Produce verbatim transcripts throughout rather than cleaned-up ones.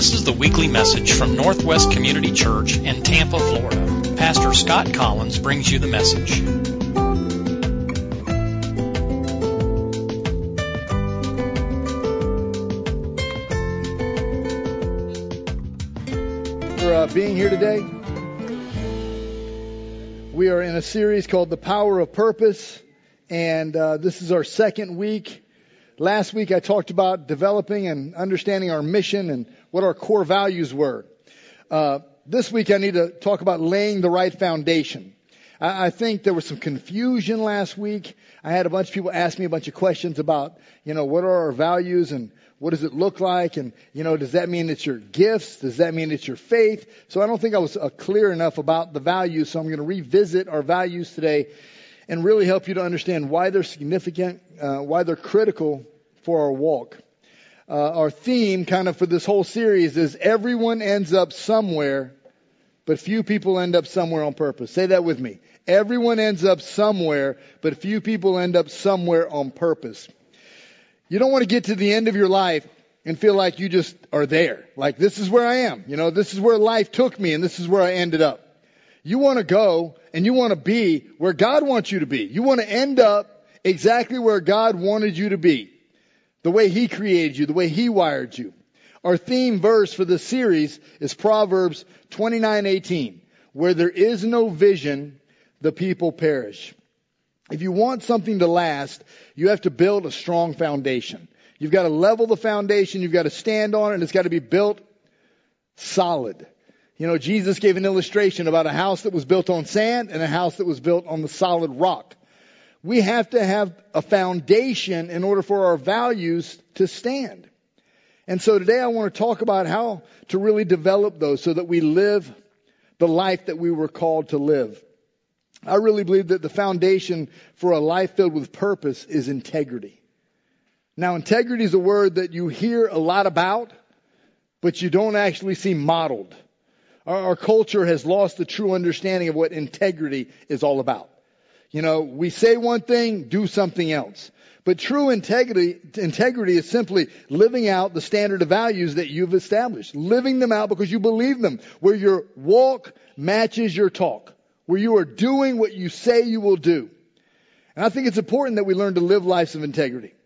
This is the weekly message from Northwest Community Church in Tampa, Florida. Pastor Scott Collins brings you the message. For uh, being here today. We are in a series called The Power of Purpose, and uh, this is our second week. Last week I talked about developing and understanding our mission and what our core values were. Uh, this week I need to talk about laying the right foundation. I, I think there was some confusion last week. I had a bunch of people ask me a bunch of questions about, you know, what are our values and what does it look like? And, you know, does that mean it's your gifts? Does that mean it's your faith? So I don't think I was uh, clear enough about the values. So I'm going to revisit our values today and really help you to understand why they're significant, uh, why they're critical for our walk. Uh, our theme kind of for this whole series is everyone ends up somewhere, but few people end up somewhere on purpose. Say that with me. Everyone ends up somewhere, but few people end up somewhere on purpose. You don't want to get to the end of your life and feel like you just are there. Like, this is where I am. You know, this is where life took me and this is where I ended up. You want to go and you want to be where God wants you to be. You want to end up exactly where God wanted you to be. The way He created you, the way He wired you. Our theme verse for this series is Proverbs twenty-nine eighteen. Where there is no vision, the people perish. If you want something to last, you have to build a strong foundation. You've got to level the foundation. You've got to stand on it, and it's got to be built solid. You know, Jesus gave an illustration about a house that was built on sand and a house that was built on the solid rock. We have to have a foundation in order for our values to stand. And so today I want to talk about how to really develop those so that we live the life that we were called to live. I really believe that the foundation for a life filled with purpose is integrity. Now, integrity is a word that you hear a lot about, but you don't actually see modeled. Our, our culture has lost the true understanding of what integrity is all about. You know, we say one thing, do something else. But true integrity, integrity is simply living out the standard of values that you've established. Living them out because you believe them. Where your walk matches your talk. Where you are doing what you say you will do. And I think it's important that we learn to live lives of integrity.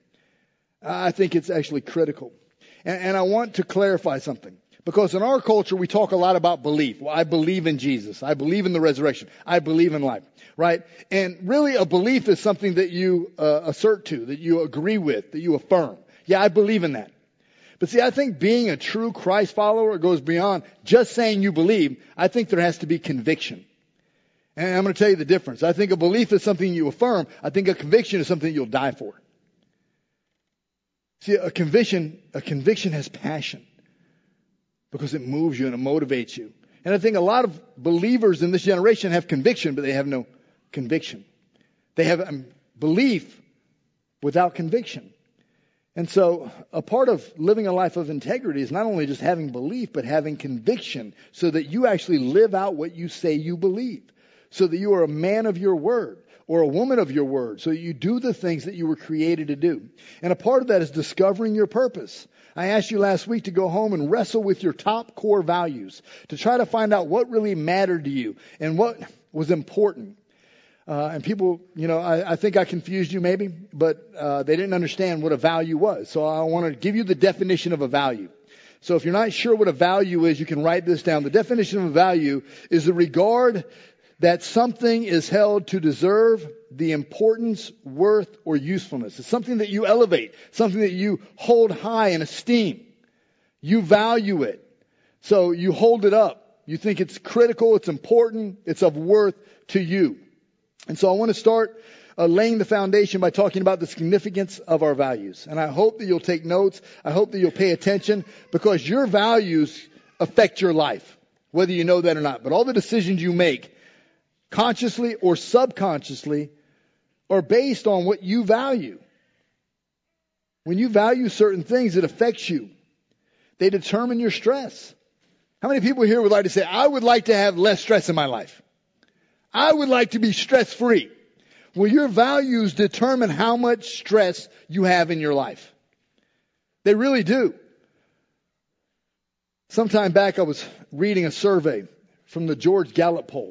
I think it's actually critical. And, and I want to clarify something. Because in our culture, we talk a lot about belief. Well, I believe in Jesus. I believe in the resurrection. I believe in life. Right? And really a belief is something that you uh, assert to, that you agree with, that you affirm. Yeah, I believe in that. But see, I think being a true Christ follower goes beyond just saying you believe. I think there has to be conviction. And I'm going to tell you the difference. I think a belief is something you affirm. I think a conviction is something you'll die for. See, a conviction, a conviction has passion because it moves you and it motivates you. And I think a lot of believers in this generation have conviction, but they have no conviction. They have um, belief without conviction. And so a part of living a life of integrity is not only just having belief, but having conviction so that you actually live out what you say you believe. So that you are a man of your word or a woman of your word. So that you do the things that you were created to do. And a part of that is discovering your purpose. I asked you last week to go home and wrestle with your top core values. To try to find out what really mattered to you and what was important. Uh, and people, you know, I, I think I confused you maybe, but uh, they didn't understand what a value was. So I want to give you the definition of a value. So if you're not sure what a value is, you can write this down. The definition of a value is the regard that something is held to deserve the importance, worth, or usefulness. It's something that you elevate, something that you hold high in esteem. You value it. So you hold it up. You think it's critical, it's important, it's of worth to you. And so I want to start uh, laying the foundation by talking about the significance of our values. And I hope that you'll take notes. I hope that you'll pay attention because your values affect your life, whether you know that or not. But all the decisions you make, consciously or subconsciously, are based on what you value. When you value certain things, it affects you. They determine your stress. How many people here would like to say, I would like to have less stress in my life? I would like to be stress-free. Well, your values determine how much stress you have in your life. They really do. Some time back, I was reading a survey from the George Gallup poll.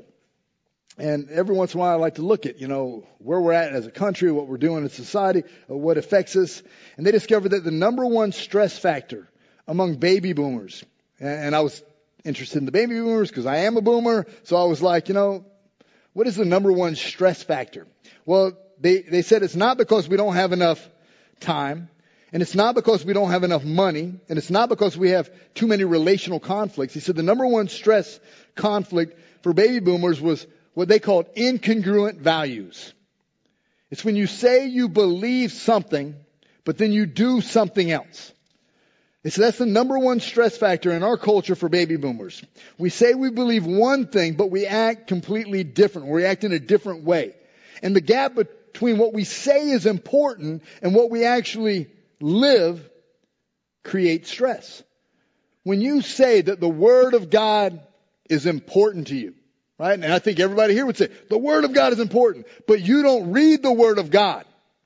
And every once in a while, I like to look at, you know, where we're at as a country, what we're doing in society, what affects us. And they discovered that the number one stress factor among baby boomers, and I was interested in the baby boomers because I am a boomer. So I was like, you know, what is the number one stress factor? Well, they, they said it's not because we don't have enough time. And it's not because we don't have enough money, and it's not because we have too many relational conflicts. He said the number one stress conflict for baby boomers was what they called incongruent values. It's when you say you believe something, but then you do something else. He said that's the number one stress factor in our culture for baby boomers. We say we believe one thing, but we act completely different. We act in a different way. And the gap between what we say is important and what we actually live creates stress. When you say that the Word of God is important to you, right? And I think everybody here would say, the Word of God is important, but you don't read the Word of God.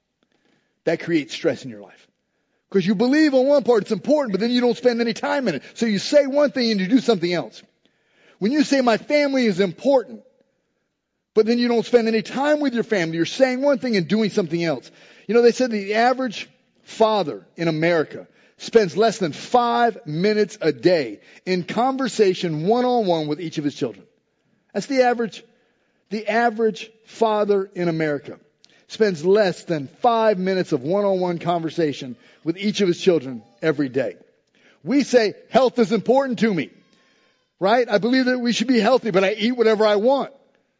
That creates stress in your life. Because you believe on one part it's important, but then you don't spend any time in it. So you say one thing and you do something else. When you say my family is important, but then you don't spend any time with your family, you're saying one thing and doing something else. You know, they said the average father in America spends less than five minutes a day in conversation one-on-one with each of his children. That's the average. The average father in America spends less than five minutes of one-on-one conversation with each of his children every day. We say health is important to me, right? I believe that we should be healthy, but I eat whatever I want.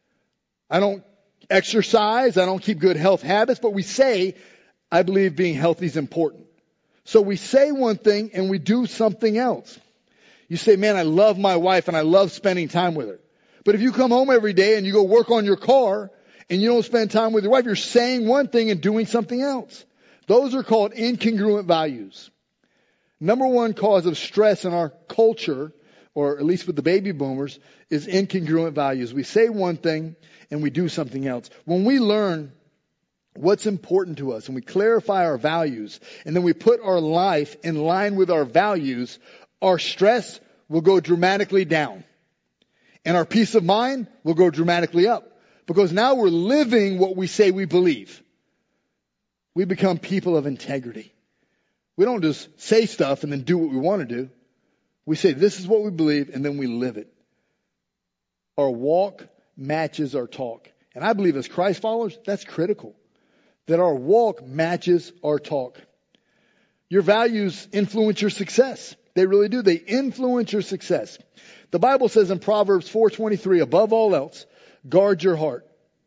I don't exercise. I don't keep good health habits, but we say I believe being healthy is important. So we say one thing and we do something else. You say, man, I love my wife and I love spending time with her. But if you come home every day and you go work on your car and you don't spend time with your wife, you're saying one thing and doing something else. Those are called incongruent values. Number one cause of stress in our culture, or at least with the baby boomers, is incongruent values. We say one thing and we do something else. When we learn what's important to us and we clarify our values and then we put our life in line with our values, our stress will go dramatically down. And our peace of mind will go dramatically up. Because now we're living what we say we believe. We become people of integrity. We don't just say stuff and then do what we want to do. We say this is what we believe and then we live it. Our walk matches our talk. And I believe as Christ followers, that's critical. That our walk matches our talk. Your values influence your success. They really do. They influence your success. The Bible says in Proverbs four twenty-three, above all else, guard your heart.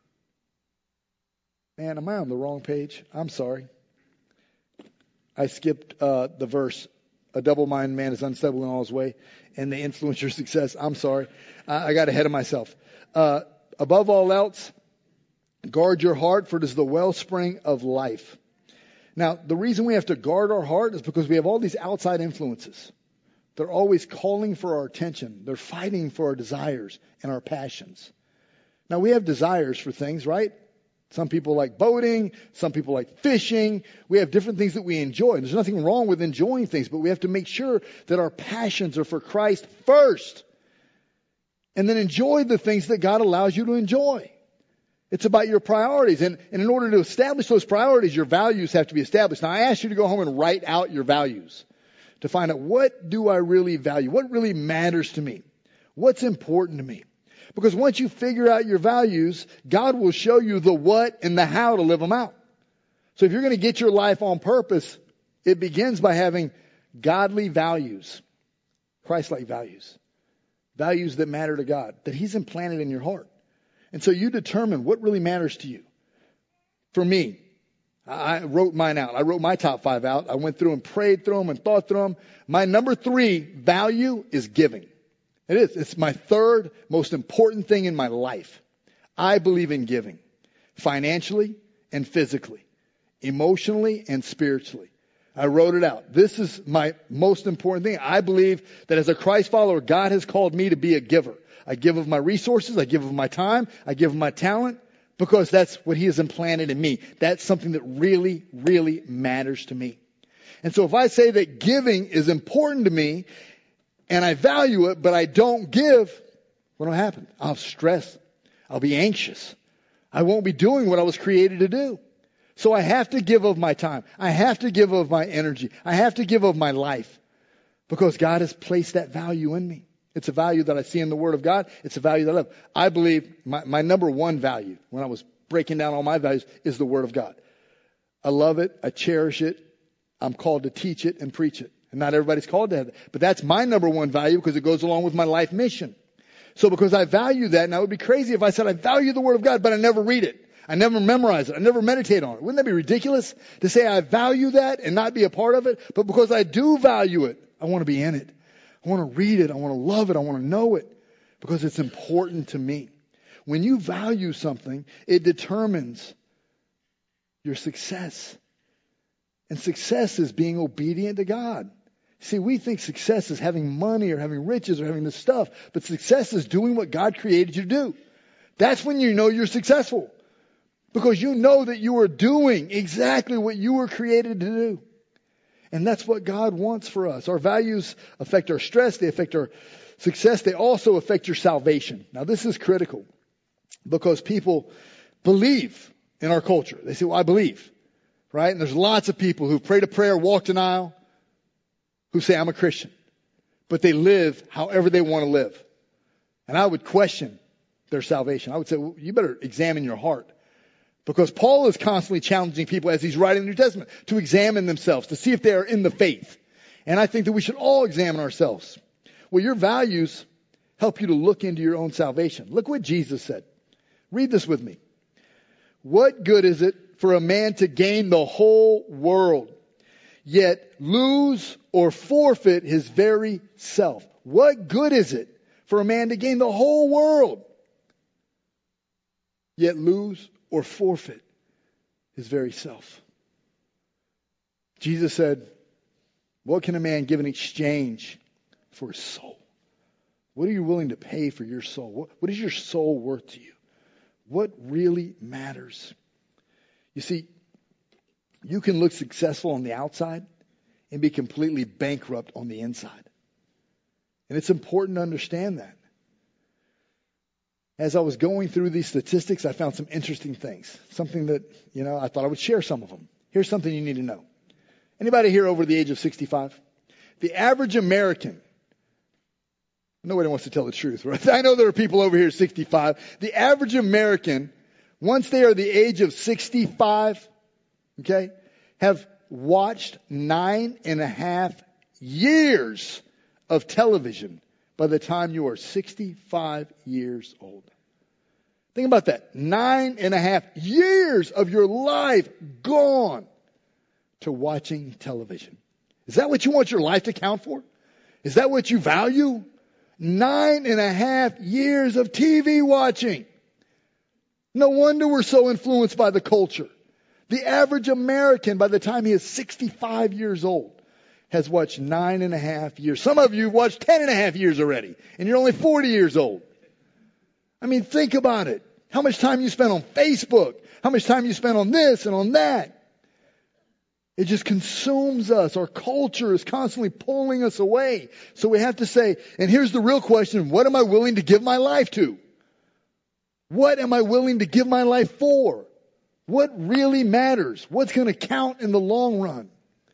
Man, am I on the wrong page? I'm sorry. I skipped uh, the verse. A double-minded man is unstable in all his way, and they influence your success. I'm sorry. I, I got ahead of myself. Uh, above all else, guard your heart, for it is the wellspring of life. Now, the reason we have to guard our heart is because we have all these outside influences. They're always calling for our attention. They're fighting for our desires and our passions. Now, we have desires for things, right? Some people like boating. Some people like fishing. We have different things that we enjoy. There's nothing wrong with enjoying things, but we have to make sure that our passions are for Christ first. And then enjoy the things that God allows you to enjoy. It's about your priorities. And, and in order to establish those priorities, your values have to be established. Now, I ask you to go home and write out your values to find out, what do I really value? What really matters to me? What's important to me? Because once you figure out your values, God will show you the what and the how to live them out. So if you're going to get your life on purpose, it begins by having godly values, Christ-like values, values that matter to God, that He's implanted in your heart. And so you determine what really matters to you. For me, I wrote mine out. I wrote my top five out. I went through and prayed through them and thought through them. My number three value is giving. It is. It's my third most important thing in my life. I believe in giving. Financially and physically. Emotionally and spiritually. I wrote it out. This is my most important thing. I believe that as a Christ follower, God has called me to be a giver. I give of my resources. I give of my time. I give of my talent. Because that's what He has implanted in me. That's something that really, really matters to me. And so if I say that giving is important to me, and I value it, but I don't give, what'll happen? I'll have stress. I'll be anxious. I won't be doing what I was created to do. So I have to give of my time. I have to give of my energy. I have to give of my life because God has placed that value in me. It's a value that I see in the Word of God. It's a value that I love. I believe my, my number one value when I was breaking down all my values is the Word of God. I love it. I cherish it. I'm called to teach it and preach it. And not everybody's called to have that. But that's my number one value because it goes along with my life mission. So because I value that, and I would be crazy if I said I value the Word of God, but I never read it. I never memorize it. I never meditate on it. Wouldn't that be ridiculous to say I value that and not be a part of it? But because I do value it, I want to be in it. I want to read it. I want to love it. I want to know it because it's important to me. When you value something, it determines your success. And success is being obedient to God. See, we think success is having money or having riches or having this stuff, but success is doing what God created you to do. That's when you know you're successful. Because you know that you are doing exactly what you were created to do. And that's what God wants for us. Our values affect our stress. They affect our success. They also affect your salvation. Now, this is critical because people believe in our culture. They say, well, I believe. Right? And there's lots of people who prayed a prayer, walked an aisle, who say, I'm a Christian. But they live however they want to live. And I would question their salvation. I would say, well, you better examine your heart. Because Paul is constantly challenging people as he's writing the New Testament to examine themselves, to see if they are in the faith. And I think that we should all examine ourselves. Well, your values help you to look into your own salvation. Look what Jesus said. Read this with me. What good is it for a man to gain the whole world, yet lose or forfeit his very self? What good is it for a man to gain the whole world, yet lose or forfeit his very self? Jesus said, what can a man give in exchange for his soul? What are you willing to pay for your soul? What, what is your soul worth to you? What really matters? You see, you can look successful on the outside and be completely bankrupt on the inside. And it's important to understand that. As I was going through these statistics, I found some interesting things. Something that, you know, I thought I would share some of them. Here's something you need to know. Anybody here over the age of sixty-five? The average American, nobody wants to tell the truth, right? I know there are people over here sixty-five. The average American, once they are the age of sixty-five, okay, have watched nine and a half years of television by the time you are sixty-five years old. Think about that. Nine and a half years of your life gone to watching television. Is that what you want your life to count for? Is that what you value? Nine and a half years of T V watching. No wonder we're so influenced by the culture. The average American, by the time he is sixty-five years old, has watched nine and a half years. Some of you have watched ten and a half years already, and you're only forty years old. I mean, think about it. How much time you spend on Facebook? How much time you spend on this and on that? It just consumes us. Our culture is constantly pulling us away. So we have to say, and here's the real question, what am I willing to give my life to? What am I willing to give my life for? What really matters? What's going to count in the long run?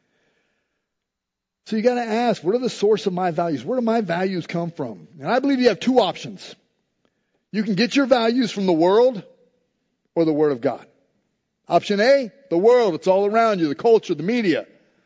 So you got to ask, what are the source of my values? Where do my values come from? And I believe you have two options. You can get your values from the world or the Word of God. Option A, the world. It's all around you, the culture, the media.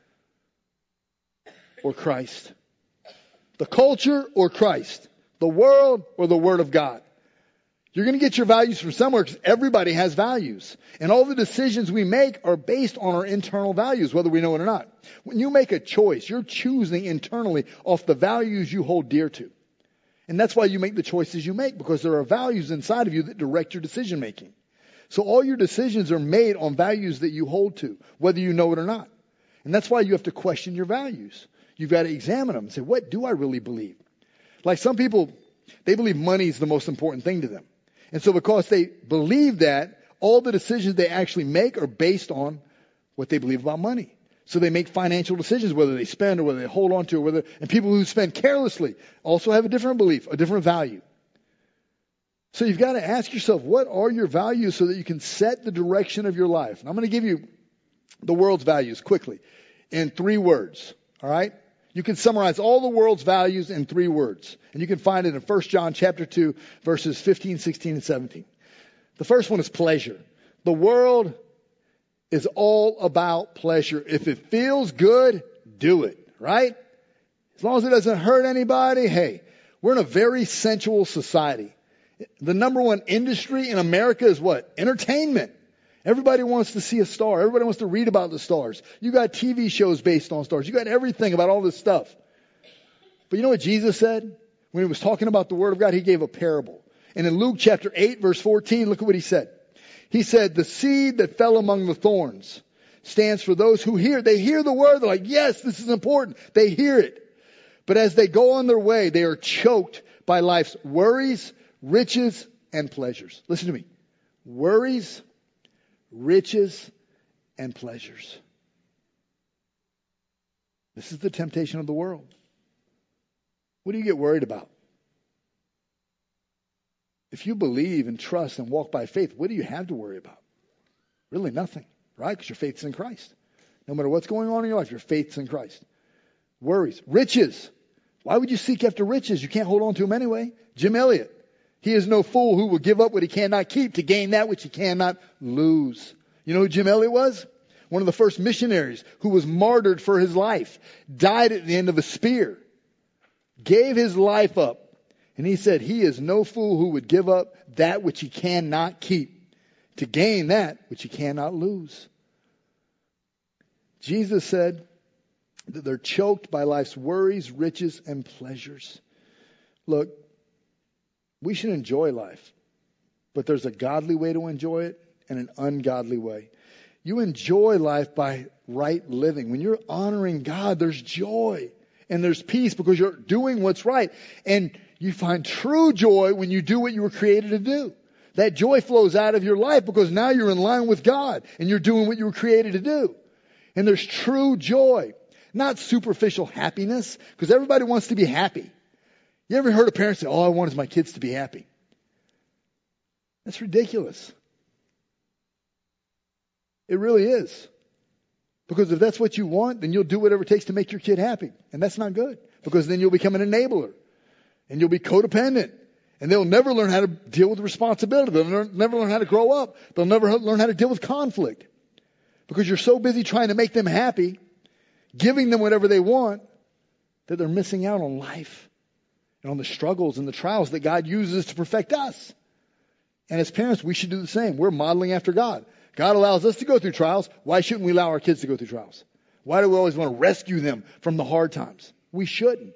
Or Christ. The culture or Christ. The world or the Word of God. You're going to get your values from somewhere because everybody has values. And all the decisions we make are based on our internal values, whether we know it or not. When you make a choice, you're choosing internally off the values you hold dear to. And that's why you make the choices you make, because there are values inside of you that direct your decision making. So all your decisions are made on values that you hold to, whether you know it or not. And that's why you have to question your values. You've got to examine them and say, what do I really believe? Like some people, they believe money is the most important thing to them. And so because they believe that, all the decisions they actually make are based on what they believe about money. So they make financial decisions, whether they spend or whether they hold on to, or whether, and people who spend carelessly also have a different belief, a different value. So you've got to ask yourself, what are your values so that you can set the direction of your life? And I'm going to give you the world's values quickly in three words. All right? You can summarize all the world's values in three words. And you can find it in First John chapter two, verses fifteen, sixteen, and seventeen. The first one is pleasure. The world is all about pleasure. If it feels good, do it, right? As long as it doesn't hurt anybody, hey, we're in a very sensual society. The number one industry in America is what? Entertainment. Everybody wants to see a star. Everybody wants to read about the stars. You got T V shows based on stars. You got everything about all this stuff. But you know what Jesus said? When he was talking about the Word of God, he gave a parable. And in Luke chapter eight, verse fourteen, look at what he said. He said, the seed that fell among the thorns stands for those who hear. They hear the word. They're like, yes, this is important. They hear it. But as they go on their way, they are choked by life's worries, riches, and pleasures. Listen to me. Worries, riches, and pleasures. This is the temptation of the world. What do you get worried about? If you believe and trust and walk by faith, what do you have to worry about? Really nothing, right? Because your faith's in Christ. No matter what's going on in your life, your faith's in Christ. Worries. Riches. Why would you seek after riches? You can't hold on to them anyway. Jim Elliott. He is no fool who will give up what he cannot keep to gain that which he cannot lose. You know who Jim Elliott was? One of the first missionaries who was martyred for his life. Died at the end of a spear. Gave his life up. And he said, he is no fool who would give up that which he cannot keep to gain that which he cannot lose. Jesus said that they're choked by life's worries, riches, and pleasures. Look, we should enjoy life, but there's a godly way to enjoy it and an ungodly way. You enjoy life by right living. When you're honoring God, there's joy and there's peace because you're doing what's right. And you find true joy when you do what you were created to do. That joy flows out of your life because now you're in line with God and you're doing what you were created to do. And there's true joy, not superficial happiness, because everybody wants to be happy. You ever heard a parent say, all I want is my kids to be happy? That's ridiculous. It really is. Because if that's what you want, then you'll do whatever it takes to make your kid happy. And that's not good. Because then you'll become an enabler. And you'll be codependent. And they'll never learn how to deal with responsibility. They'll never learn how to grow up. They'll never learn how to deal with conflict. Because you're so busy trying to make them happy, giving them whatever they want, that they're missing out on life. And on the struggles and the trials that God uses to perfect us. And as parents, we should do the same. We're modeling after God. God allows us to go through trials. Why shouldn't we allow our kids to go through trials? Why do we always want to rescue them from the hard times? We shouldn't.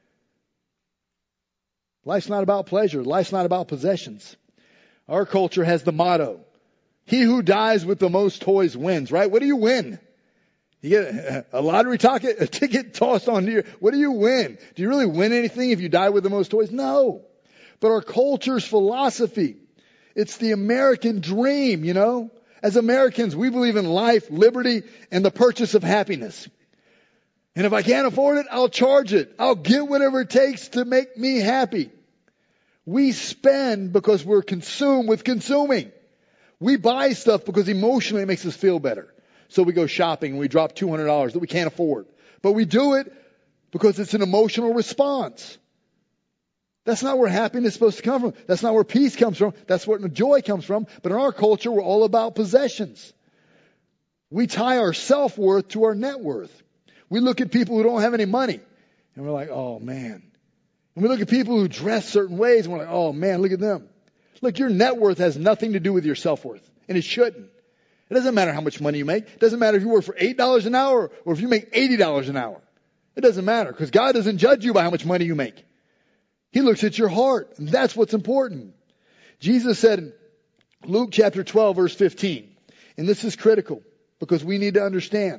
Life's not about pleasure. Life's not about possessions. Our culture has the motto, he who dies with the most toys wins, right? What do you win? You get a lottery ticket, a ticket tossed on you. What do you win? Do you really win anything if you die with the most toys? No. But our culture's philosophy, it's the American dream, you know. As Americans, we believe in life, liberty, and the purchase of happiness. And if I can't afford it, I'll charge it. I'll get whatever it takes to make me happy. We spend because we're consumed with consuming. We buy stuff because emotionally it makes us feel better. So we go shopping and we drop two hundred dollars that we can't afford. But we do it because it's an emotional response. That's not where happiness is supposed to come from. That's not where peace comes from. That's where joy comes from. But in our culture, we're all about possessions. We tie our self-worth to our net worth. We look at people who don't have any money and we're like, oh man. And we look at people who dress certain ways and we're like, oh man, look at them. Look, your net worth has nothing to do with your self-worth. And it shouldn't. It doesn't matter how much money you make. It doesn't matter if you work for eight dollars an hour or if you make eighty dollars an hour. It doesn't matter because God doesn't judge you by how much money you make. He looks at your heart, and that's what's important. Jesus said in Luke chapter twelve, verse fifteen, and this is critical because we need to understand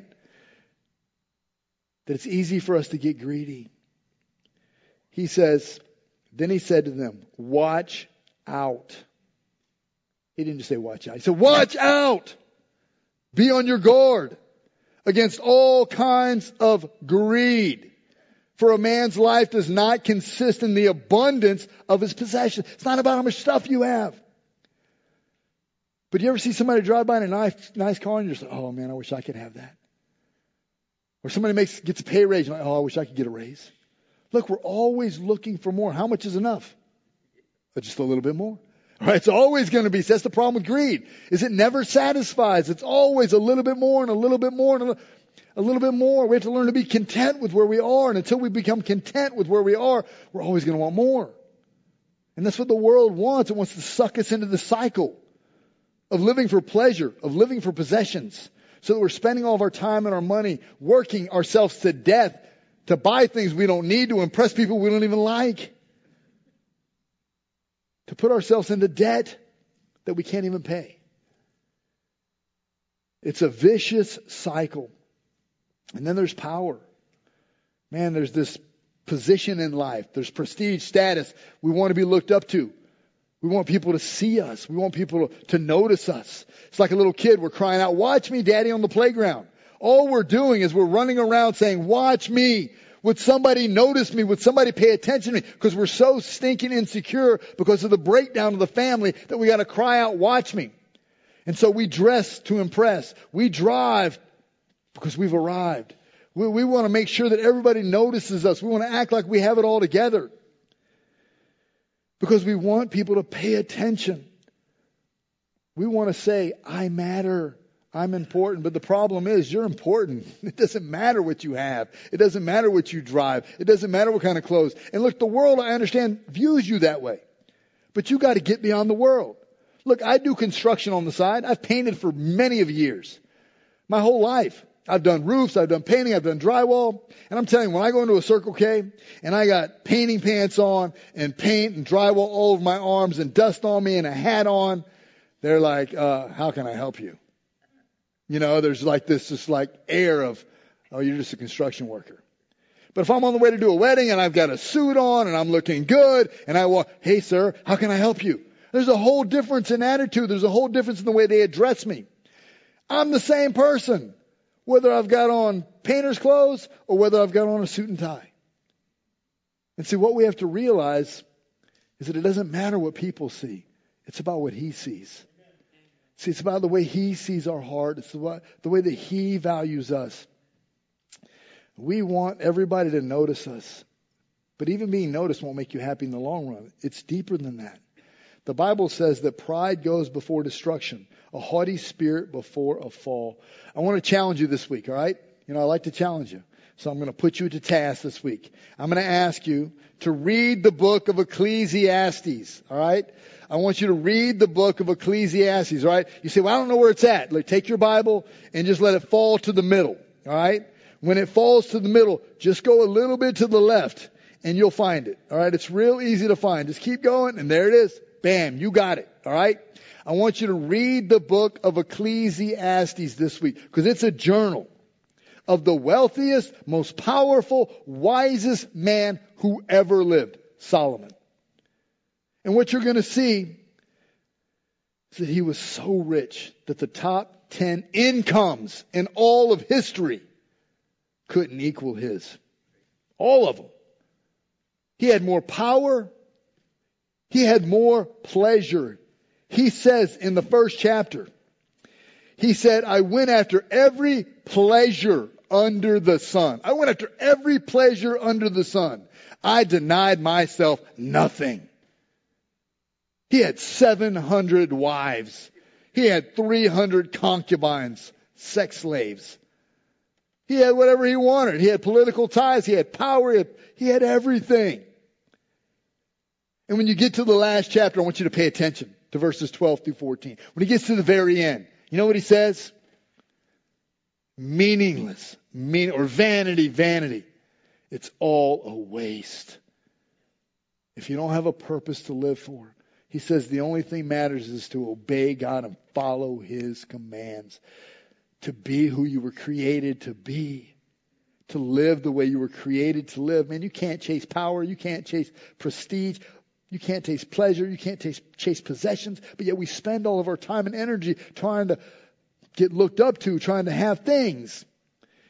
that it's easy for us to get greedy. He says, then he said to them, watch out. He didn't just say watch out. He said, watch out. Be on your guard against all kinds of greed. For a man's life does not consist in the abundance of his possessions. It's not about how much stuff you have. But you ever see somebody drive by in a nice, nice car and you're just like, oh man, I wish I could have that. Or somebody makes gets a pay raise and you're like, oh, I wish I could get a raise. Look, we're always looking for more. How much is enough? But just a little bit more. All right, it's always going to be. That's the problem with greed. Is it never satisfies. It's always a little bit more and a little bit more and a little, a little bit more. We have to learn to be content with where we are. And until we become content with where we are, we're always going to want more. And that's what the world wants. It wants to suck us into the cycle of living for pleasure, of living for possessions, so that we're spending all of our time and our money working ourselves to death to buy things we don't need, to impress people we don't even like, to put ourselves into debt that we can't even pay. It's a vicious cycle. And then there's power. Man, there's this position in life. There's prestige, status. We want to be looked up to. We want people to see us. We want people to notice us. It's like a little kid. We're crying out, watch me, Daddy, on the playground. All we're doing is we're running around saying, watch me. Would somebody notice me? Would somebody pay attention to me? Because we're so stinking insecure because of the breakdown of the family that we got to cry out, watch me. And so we dress to impress. We drive because we've arrived. We, we want to make sure that everybody notices us. We want to act like we have it all together. Because we want people to pay attention. We want to say, I matter. I'm important. But the problem is, you're important. It doesn't matter what you have. It doesn't matter what you drive. It doesn't matter what kind of clothes. And look, the world, I understand, views you that way. But you got to get beyond the world. Look, I do construction on the side. I've painted for many of years. My whole life. I've done roofs, I've done painting, I've done drywall. And I'm telling you, when I go into a Circle K and I got painting pants on and paint and drywall all over my arms and dust on me and a hat on, they're like, uh, how can I help you? You know, there's like this, this like air of, oh, you're just a construction worker. But if I'm on the way to do a wedding and I've got a suit on and I'm looking good and I walk, hey sir, how can I help you? There's a whole difference in attitude. There's a whole difference in the way they address me. I'm the same person. Whether I've got on painter's clothes or whether I've got on a suit and tie. And see, what we have to realize is that it doesn't matter what people see. It's about what He sees. See, it's about the way He sees our heart. It's the way, the way that He values us. We want everybody to notice us. But even being noticed won't make you happy in the long run. It's deeper than that. The Bible says that pride goes before destruction, a haughty spirit before a fall. I want to challenge you this week, all right? You know, I like to challenge you. So I'm going to put you to task this week. I'm going to ask you to read the book of Ecclesiastes, all right? I want you to read the book of Ecclesiastes, all right? You say, well, I don't know where it's at. Like, take your Bible and just let it fall to the middle, all right? When it falls to the middle, just go a little bit to the left and you'll find it, all right? It's real easy to find. Just keep going and there it is. Bam, you got it, all right? I want you to read the book of Ecclesiastes this week because it's a journal of the wealthiest, most powerful, wisest man who ever lived, Solomon. And what you're going to see is that he was so rich that the top ten incomes in all of history couldn't equal his. All of them. He had more power. He had more pleasure. He says in the first chapter, he said, I went after every pleasure under the sun. I went after every pleasure under the sun. I denied myself nothing. He had seven hundred wives. He had three hundred concubines, sex slaves. He had whatever he wanted. He had political ties. He had power. He had, he had everything. And when you get to the last chapter, I want you to pay attention to verses twelve through fourteen. When he gets to the very end, you know what he says? Meaningless, mean or vanity, vanity. It's all a waste. If you don't have a purpose to live for, he says the only thing matters is to obey God and follow His commands. To be who you were created to be. To live the way you were created to live. Man, you can't chase power. You can't chase prestige. You can't chase pleasure. You can't chase, chase possessions. But yet we spend all of our time and energy trying to get looked up to, trying to have things.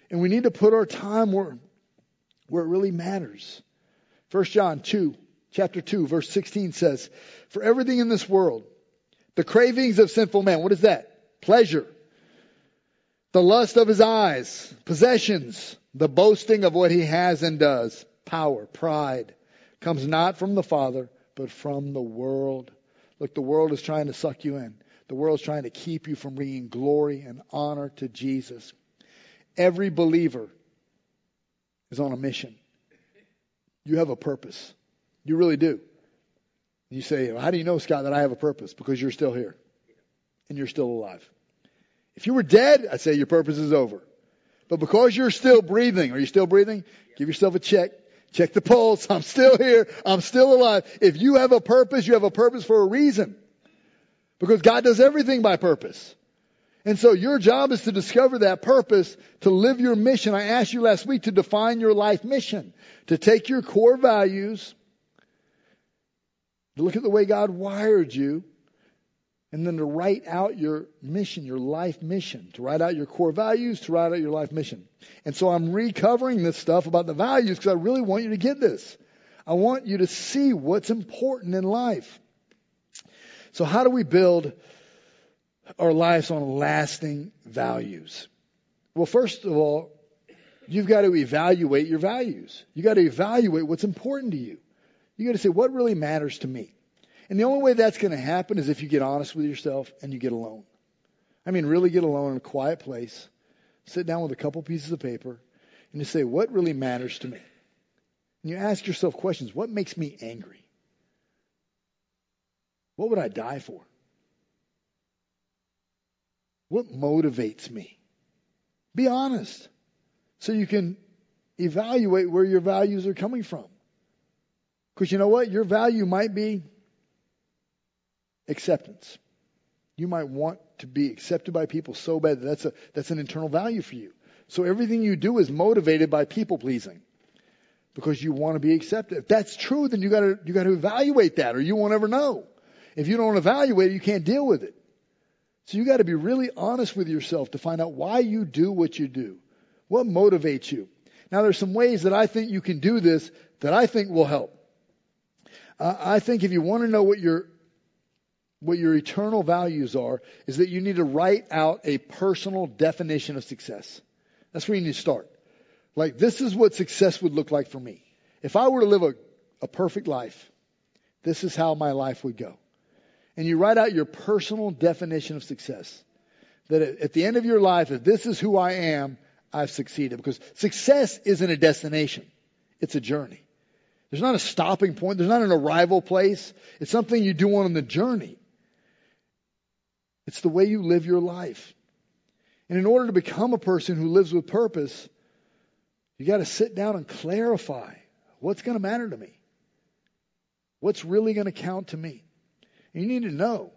And we need to put our time where, where it really matters. First John two, chapter two, verse sixteen says, for everything in this world, the cravings of sinful man, what is that? Pleasure. The lust of his eyes, possessions, the boasting of what he has and does, power, pride, comes not from the Father, but from the world. Look, the world is trying to suck you in. The world is trying to keep you from bringing glory and honor to Jesus. Every believer is on a mission. You have a purpose. You really do. You say, well, how do you know, Scott, that I have a purpose? Because you're still here and you're still alive. If you were dead, I'd say your purpose is over. But because you're still breathing, are you still breathing? Give yourself a check. Check the pulse. I'm still here. I'm still alive. If you have a purpose, you have a purpose for a reason. Because God does everything by purpose. And so your job is to discover that purpose, to live your mission. I asked you last week to define your life mission, to take your core values, to look at the way God wired you, and then to write out your mission, your life mission, to write out your core values, to write out your life mission. And so I'm recovering this stuff about the values because I really want you to get this. I want you to see what's important in life. So how do we build our lives on lasting values? Well, first of all, you've got to evaluate your values. You've got to evaluate what's important to you. You've got to say, what really matters to me? And the only way that's going to happen is if you get honest with yourself and you get alone. I mean, really get alone in a quiet place, sit down with a couple pieces of paper, and you say, what really matters to me? And you ask yourself questions. What makes me angry? What would I die for? What motivates me? Be honest so you can evaluate where your values are coming from. Because you know what? Your value might be acceptance. You might want to be accepted by people so bad that that's a that's an internal value for you. So everything you do is motivated by people pleasing because you want to be accepted. If that's true, then you got to you got to evaluate that, or you won't ever know. If you don't evaluate it, you can't deal with it. So you got to be really honest with yourself to find out why you do what you do. What motivates you? Now, there's some ways that I think you can do this that I think will help. Uh, I think if you want to know what your what your eternal values are, is that you need to write out a personal definition of success. That's where you need to start. Like, this is what success would look like for me. If I were to live a, a perfect life, this is how my life would go. And you write out your personal definition of success. That at the end of your life, if this is who I am, I've succeeded. Because success isn't a destination. It's a journey. There's not a stopping point. There's not an arrival place. It's something you do on the journey. It's the way you live your life. And in order to become a person who lives with purpose, you got to sit down and clarify what's going to matter to me. What's really going to count to me. And you need to know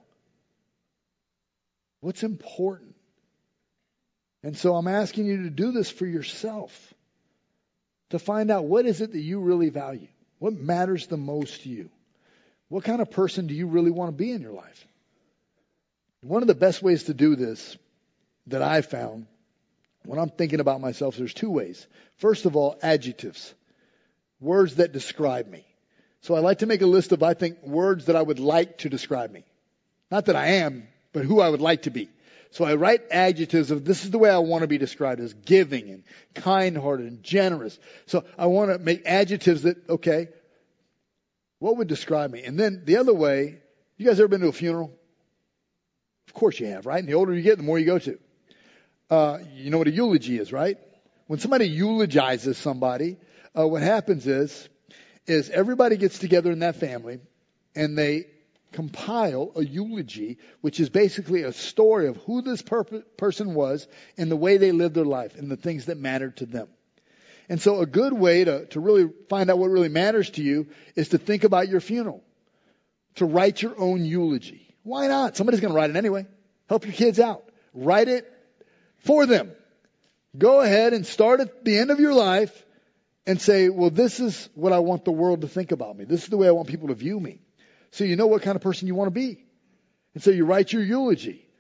what's important. And so I'm asking you to do this for yourself. To find out what is it that you really value. What matters the most to you. What kind of person do you really want to be in your life? One of the best ways to do this that I've found when I'm thinking about myself, there's two ways. First of all, adjectives. Words that describe me. So I like to make a list of, I think, words that I would like to describe me. Not that I am, but who I would like to be. So I write adjectives of this is the way I want to be described as giving and kind-hearted and generous. So I want to make adjectives that, okay, what would describe me? And then the other way, you guys ever been to a funeral? Of course you have, right? And the older you get, the more you go to. Uh, you know what a eulogy is, right? When somebody eulogizes somebody, uh, what happens is, is everybody gets together in that family and they compile a eulogy, which is basically a story of who this per- person was and the way they lived their life and the things that mattered to them. And so a good way to, to really find out what really matters to you is to think about your funeral, to write your own eulogy. Why not? Somebody's going to write it anyway. Help your kids out. Write it for them. Go ahead and start at the end of your life and say, well, this is what I want the world to think about me. This is the way I want people to view me. So you know what kind of person you want to be. And so you write your eulogy.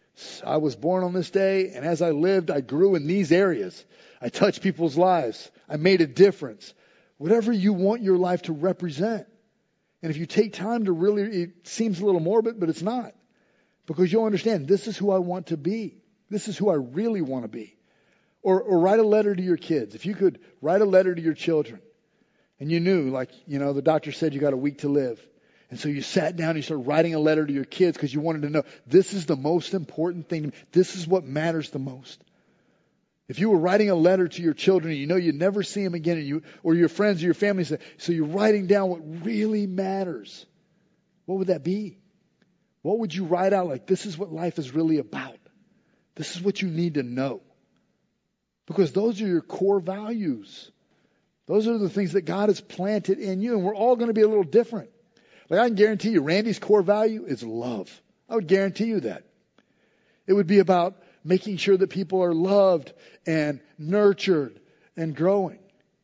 I was born on this day, and as I lived, I grew in these areas. I touched people's lives. I made a difference. Whatever you want your life to represent. And if you take time to really, it seems a little morbid, but it's not. Because you'll understand, this is who I want to be. This is who I really want to be. Or, or write a letter to your kids. If you could write a letter to your children, and you knew, like, you know, the doctor said you got a week to live. And so you sat down and you started writing a letter to your kids because you wanted to know, this is the most important thing. This is what matters the most. If you were writing a letter to your children and you know you'd never see them again, and you, or your friends or your family, say, so you're writing down what really matters, what would that be? What would you write out like, this is what life is really about? This is what you need to know. Because those are your core values. Those are the things that God has planted in you, and we're all going to be a little different. Like I can guarantee you, Randy's core value is love. I would guarantee you that. It would be about making sure that people are loved and nurtured and growing.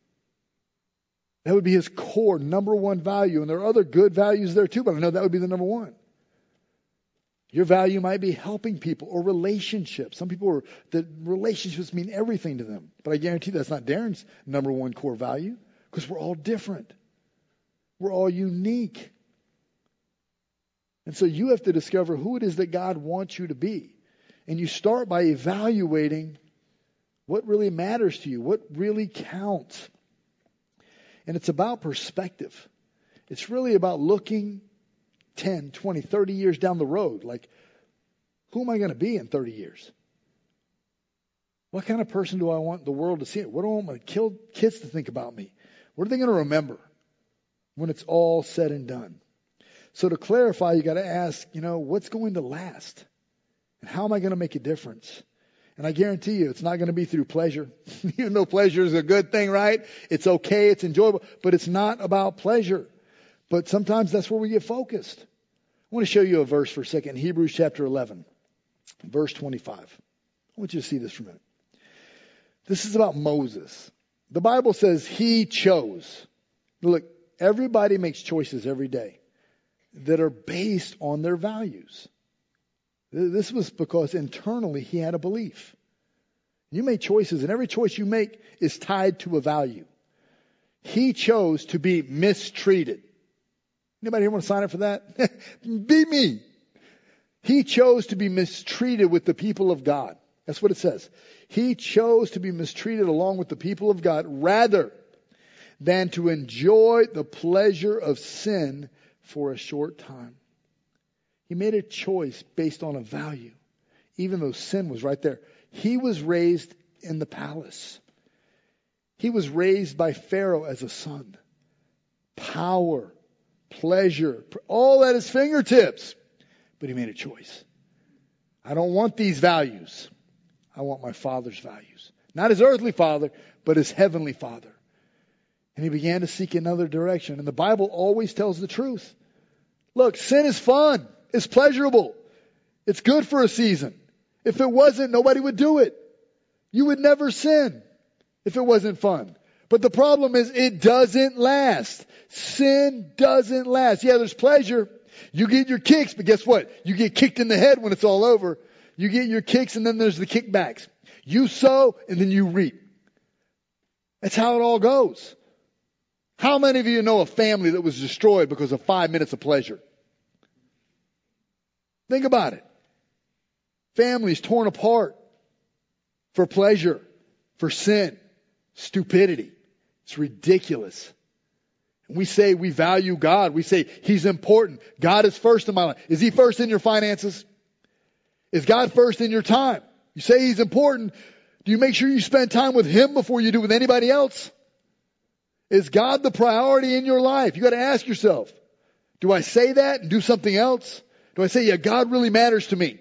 That would be his core, number one value. And there are other good values there too, but I know that would be the number one. Your value might be helping people or relationships. Some people are, that relationships mean everything to them. But I guarantee that's not Darren's number one core value, because we're all different. We're all unique. And so you have to discover who it is that God wants you to be. And you start by evaluating what really matters to you, what really counts. And it's about perspective. It's really about looking ten, twenty, thirty years down the road. Like, who am I going to be in thirty years? What kind of person do I want the world to see? What do I want my kids to think about me? What are they going to remember when it's all said and done? So to clarify, you got to ask, you know, what's going to last? And how am I going to make a difference? And I guarantee you, it's not going to be through pleasure. Even though pleasure is a good thing, right? It's okay, it's enjoyable, but it's not about pleasure. But sometimes that's where we get focused. I want to show you a verse for a second. Hebrews chapter eleven, verse twenty-five. I want you to see this for a minute. This is about Moses. The Bible says he chose. Look, everybody makes choices every day that are based on their values. This was because internally he had a belief. You make choices, and every choice you make is tied to a value. He chose to be mistreated. Anybody here want to sign up for that? Be me. He chose to be mistreated with the people of God. That's what it says. He chose to be mistreated along with the people of God rather than to enjoy the pleasure of sin for a short time. He made a choice based on a value, even though sin was right there. He was raised in the palace. He was raised by Pharaoh as a son. Power, pleasure, all at his fingertips. But he made a choice. I don't want these values. I want my Father's values. Not his earthly father, but his heavenly Father. And he began to seek another direction. And the Bible always tells the truth. Look, sin is fun. It's pleasurable. It's good for a season. If it wasn't, nobody would do it. You would never sin if it wasn't fun. But the problem is it doesn't last. Sin doesn't last. Yeah, there's pleasure. You get your kicks, but guess what? You get kicked in the head when it's all over. You get your kicks, and then there's the kickbacks. You sow, and then you reap. That's how it all goes. How many of you know a family that was destroyed because of five minutes of pleasure? Think about it. Families torn apart for pleasure, for sin, stupidity. It's ridiculous. We say we value God. We say He's important. God is first in my life. Is He first in your finances? Is God first in your time? You say He's important. Do you make sure you spend time with Him before you do with anybody else? Is God the priority in your life? You got to ask yourself, do I say that and do something else? Do I say, yeah, God really matters to me?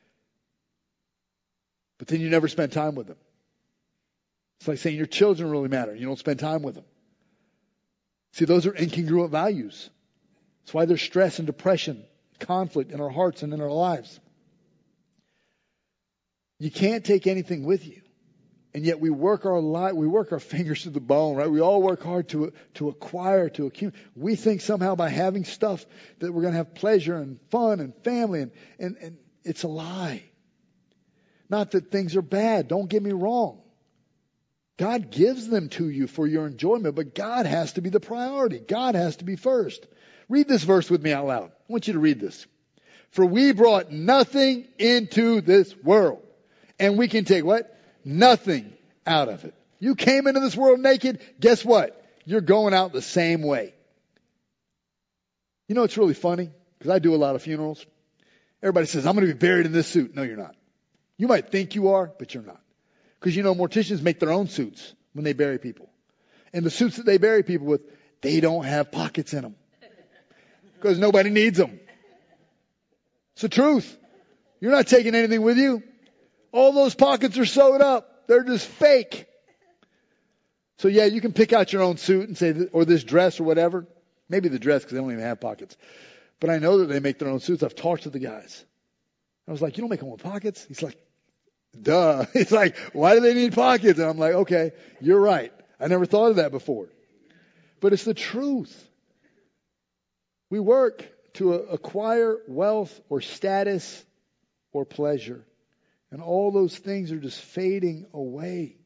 But then you never spend time with Him. It's like saying your children really matter and you don't spend time with them. See, those are incongruent values. That's why there's stress and depression, conflict in our hearts and in our lives. You can't take anything with you. And yet we work our life, we work our fingers to the bone, right? We all work hard to, to acquire, to accumulate. We think somehow by having stuff that we're going to have pleasure and fun and family, and, and, and it's a lie. Not that things are bad. Don't get me wrong. God gives them to you for your enjoyment, but God has to be the priority. God has to be first. Read this verse with me out loud. I want you to read this. For we brought nothing into this world, and we can take what? Nothing out of it. You came into this world naked. Guess what? You're going out the same way. You know, it's really funny because I do a lot of funerals. Everybody says, I'm going to be buried in this suit. No, you're not. You might think you are, but you're not. Because, you know, morticians make their own suits when they bury people. And the suits that they bury people with, they don't have pockets in them. Because nobody needs them. It's the truth. You're not taking anything with you. All those pockets are sewed up. They're just fake. So yeah, you can pick out your own suit and say, or this dress or whatever. Maybe the dress because they don't even have pockets. But I know that they make their own suits. I've talked to the guys. I was like, you don't make them with pockets? He's like, duh. He's like, why do they need pockets? And I'm like, okay, you're right. I never thought of that before. But it's the truth. We work to acquire wealth or status or pleasure. And all those things are just fading away.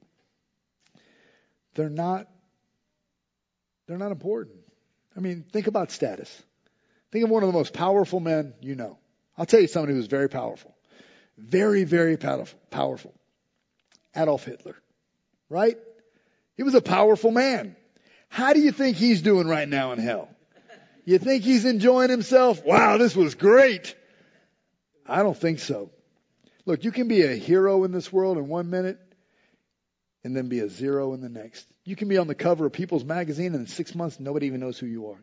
They're not, they're not important. I mean, think about status. Think of one of the most powerful men you know. I'll tell you somebody who's very powerful. Very, very powerful. Powerful. Adolf Hitler. Right? He was a powerful man. How do you think he's doing right now in hell? You think he's enjoying himself? Wow, this was great. I don't think so. Look, you can be a hero in this world in one minute and then be a zero in the next. You can be on the cover of People's Magazine and in six months nobody even knows who you are.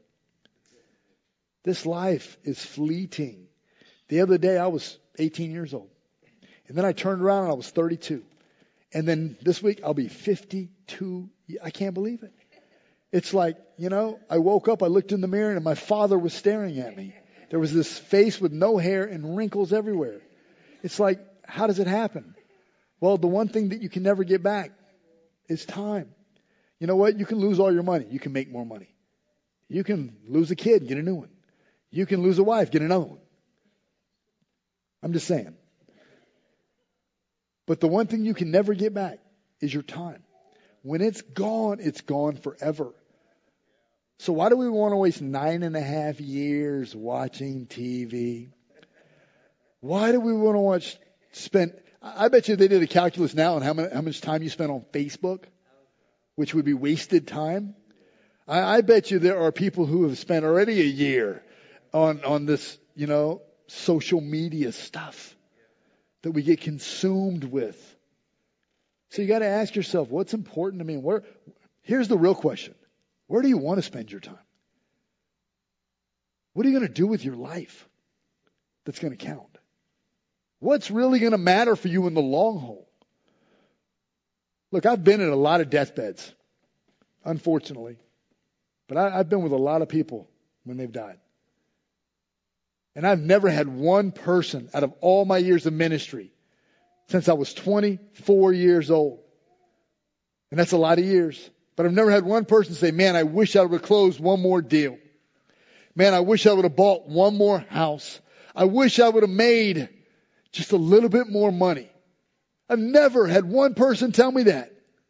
This life is fleeting. The other day I was eighteen years old. And then I turned around and I was thirty-two. And then this week I'll be fifty-two. I can't believe it. It's like, you know, I woke up, I looked in the mirror and my father was staring at me. There was this face with no hair and wrinkles everywhere. It's like, how does it happen? Well, the one thing that you can never get back is time. You know what? You can lose all your money. You can make more money. You can lose a kid, get a new one. You can lose a wife, get another one. I'm just saying. But the one thing you can never get back is your time. When it's gone, it's gone forever. So why do we want to waste nine and a half years watching T V? Why do we want to watch, spend, I bet you they did a calculus now on how much, how much time you spend on Facebook, which would be wasted time. I, I bet you there are people who have spent already a year on, on this, you know, social media stuff that we get consumed with. So you got to ask yourself, what's important to me? Where? Here's the real question. Where do you want to spend your time? What are you going to do with your life that's going to count? What's really going to matter for you in the long haul? Look, I've been in a lot of deathbeds, unfortunately. But I, I've been with a lot of people when they've died. And I've never had one person out of all my years of ministry since I was twenty-four years old. And that's a lot of years. But I've never had one person say, man, I wish I would have closed one more deal. Man, I wish I would have bought one more house. I wish I would have made just a little bit more money. I've never had one person tell me that.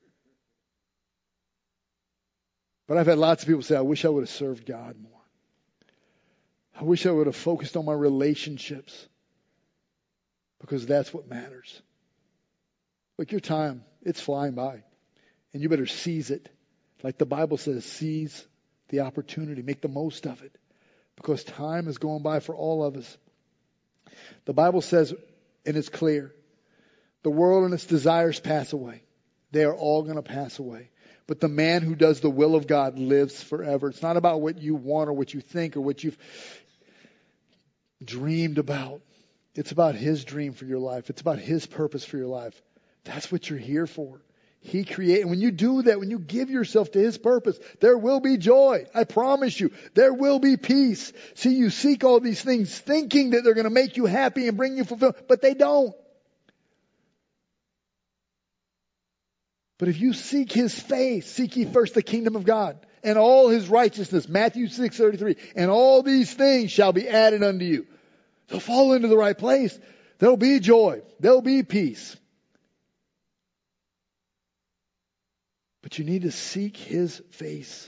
But I've had lots of people say, I wish I would have served God more. I wish I would have focused on my relationships. Because that's what matters. Look, your time, it's flying by. And you better seize it. Like the Bible says, seize the opportunity. Make the most of it. Because time is going by for all of us. The Bible says, and it's clear, the world and its desires pass away. They are all going to pass away. But the man who does the will of God lives forever. It's not about what you want or what you think or what you've dreamed about. It's about His dream for your life. It's about His purpose for your life. That's what you're here for. He created. When you do that, when you give yourself to His purpose, there will be joy. I promise you, there will be peace. See, you seek all these things thinking that they're going to make you happy and bring you fulfillment, but they don't. But if you seek His face, seek ye first the kingdom of God and all His righteousness, Matthew six thirty-three, and all these things shall be added unto you. So fall into the right place. There'll be joy. There'll be peace. But you need to seek His face.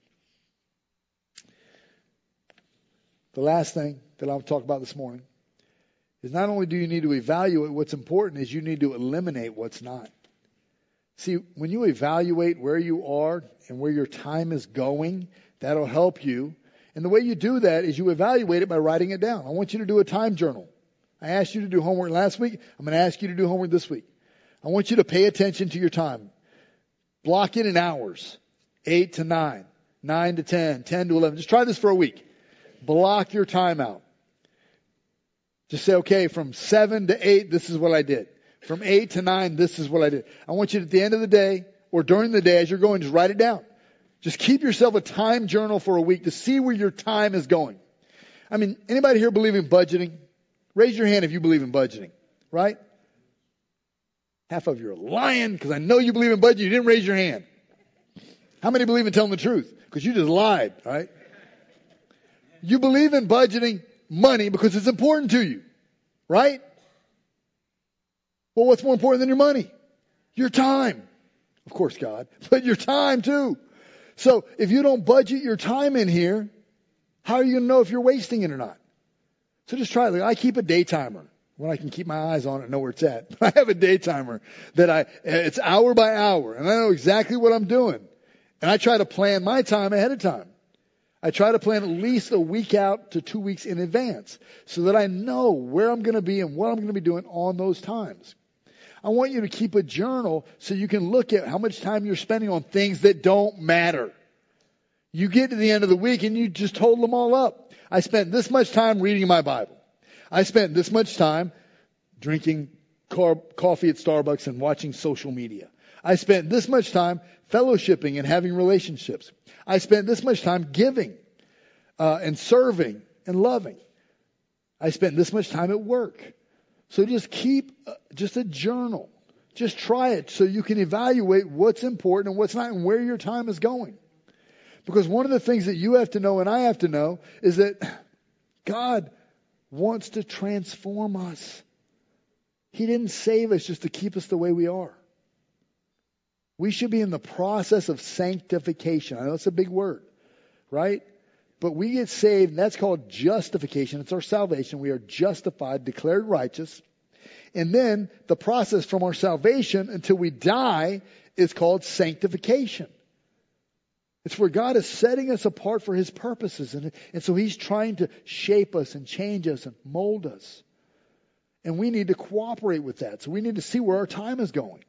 The last thing that I'll talk about this morning is not only do you need to evaluate what's important, is you need to eliminate what's not. See, when you evaluate where you are and where your time is going, that'll help you. And the way you do that is you evaluate it by writing it down. I want you to do a time journal. I asked you to do homework last week. I'm going to ask you to do homework this week. I want you to pay attention to your time. Block it in hours. eight to nine, nine to ten, ten to eleven. Just try this for a week. Block your time out. Just say, okay, from seven to eight, this is what I did. From eight to nine, this is what I did. I want you to, at the end of the day or during the day as you're going, just write it down. Just keep yourself a time journal for a week to see where your time is going. I mean, anybody here believe in budgeting? Raise your hand if you believe in budgeting, right? Half of you are lying because I know you believe in budgeting. You didn't raise your hand. How many believe in telling the truth? Because you just lied, right? You believe in budgeting money because it's important to you, right? Well, what's more important than your money? Your time. Of course, God, but your time too. So if you don't budget your time in here, how are you going to know if you're wasting it or not? So just try it. Like, I keep a day timer when I can keep my eyes on it and know where it's at. I have a day timer that I, it's hour by hour, and I know exactly what I'm doing. And I try to plan my time ahead of time. I try to plan at least a week out to two weeks in advance so that I know where I'm going to be and what I'm going to be doing on those times. I want you to keep a journal so you can look at how much time you're spending on things that don't matter. You get to the end of the week and you just total them all up. I spent this much time reading my Bible. I spent this much time drinking car- coffee at Starbucks and watching social media. I spent this much time fellowshipping and having relationships. I spent this much time giving uh, and serving and loving. I spent this much time at work. So just keep uh, just a journal. Just try it so you can evaluate what's important and what's not and where your time is going. Because one of the things that you have to know and I have to know is that God wants to transform us. He didn't save us just to keep us the way we are. We should be in the process of sanctification. I know it's a big word, right? But we get saved, and that's called justification. It's our salvation. We are justified, declared righteous. And then the process from our salvation until we die is called sanctification. It's where God is setting us apart for His purposes. And, and so He's trying to shape us and change us and mold us. And we need to cooperate with that. So we need to see where our time is going.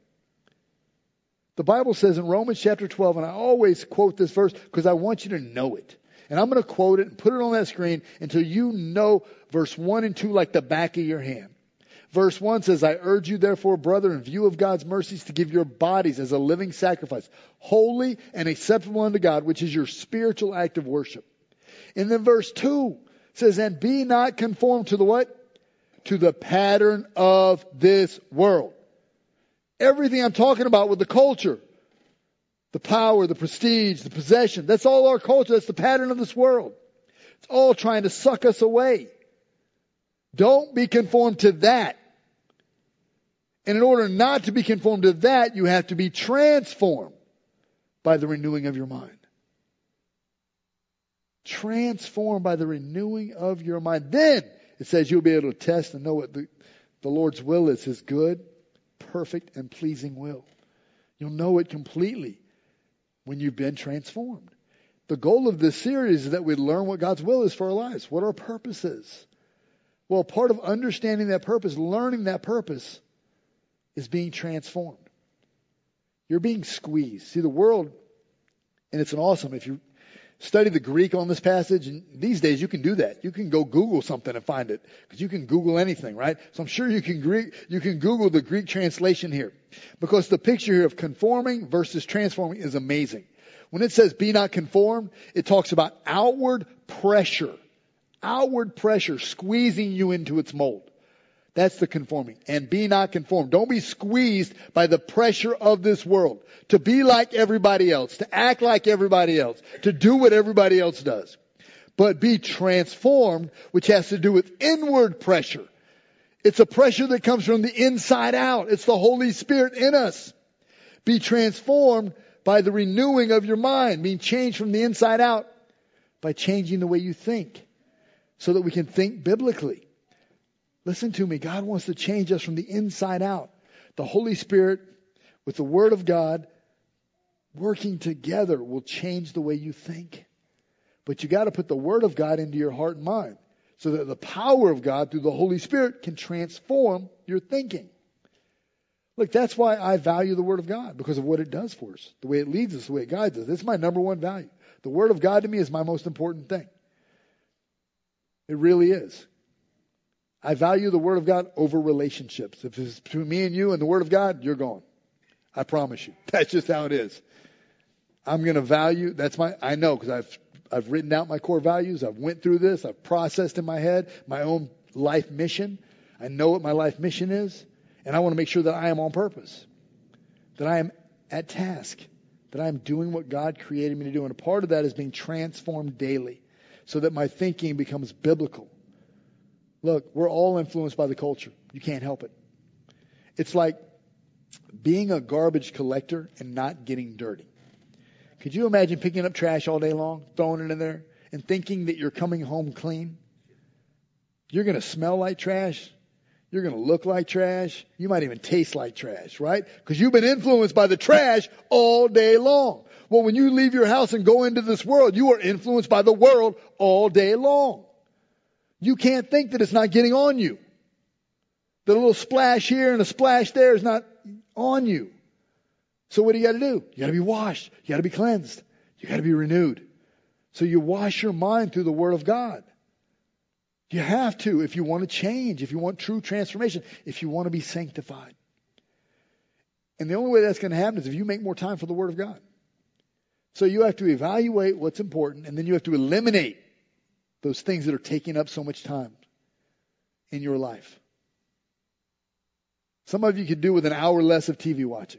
The Bible says in Romans chapter twelve, and I always quote this verse because I want you to know it. And I'm going to quote it and put it on that screen until you know verse one and two like the back of your hand. Verse one says, I urge you therefore, brother, in view of God's mercies, to give your bodies as a living sacrifice, holy and acceptable unto God, which is your spiritual act of worship. And then verse two says, and be not conformed to the what? To the pattern of this world. Everything I'm talking about with the culture, the power, the prestige, the possession, that's all our culture. That's the pattern of this world. It's all trying to suck us away. Don't be conformed to that. And in order not to be conformed to that, you have to be transformed by the renewing of your mind. Transformed by the renewing of your mind. Then it says you'll be able to test and know what the, the Lord's will is, His good, perfect, and pleasing will. You'll know it completely when you've been transformed. The goal of this series is that we learn what God's will is for our lives, what our purpose is. Well, part of understanding that purpose, learning that purpose, is being transformed. You're being squeezed. See, the world, and it's an awesome, if you study the Greek on this passage, and these days you can do that. You can go Google something and find it, because you can Google anything, right? So I'm sure you can Greek, you can Google the Greek translation here, because the picture here of conforming versus transforming is amazing. When it says be not conformed, it talks about outward pressure, outward pressure squeezing you into its mold. That's the conforming. And be not conformed. Don't be squeezed by the pressure of this world to be like everybody else, to act like everybody else, to do what everybody else does. But be transformed, which has to do with inward pressure. It's a pressure that comes from the inside out. It's the Holy Spirit in us. Be transformed by the renewing of your mind, being changed from the inside out by changing the way you think so that we can think biblically. Listen to me. God wants to change us from the inside out. The Holy Spirit with the Word of God working together will change the way you think. But you got to put the Word of God into your heart and mind so that the power of God through the Holy Spirit can transform your thinking. Look, that's why I value the Word of God, because of what it does for us, the way it leads us, the way it guides us. It's my number one value. The Word of God to me is my most important thing. It really is. I value the Word of God over relationships. If it's between me and you and the Word of God, you're gone. I promise you. That's just how it is. I'm going to value, that's my, I know because I've, I've written out my core values. I've went through this. I've processed in my head my own life mission. I know what my life mission is. And I want to make sure that I am on purpose, that I am at task, that I am doing what God created me to do. And a part of that is being transformed daily so that my thinking becomes biblical. Look, we're all influenced by the culture. You can't help it. It's like being a garbage collector and not getting dirty. Could you imagine picking up trash all day long, throwing it in there, and thinking that you're coming home clean? You're going to smell like trash. You're going to look like trash. You might even taste like trash, right? Because you've been influenced by the trash all day long. Well, when you leave your house and go into this world, you are influenced by the world all day long. You can't think that it's not getting on you. The little splash here and a splash there is not on you. So what do you got to do? You got to be washed. You got to be cleansed. You got to be renewed. So you wash your mind through the Word of God. You have to if you want to change, if you want true transformation, if you want to be sanctified. And the only way that's going to happen is if you make more time for the Word of God. So you have to evaluate what's important, and then you have to eliminate those things that are taking up so much time in your life. Some of you could do with an hour less of T V watching.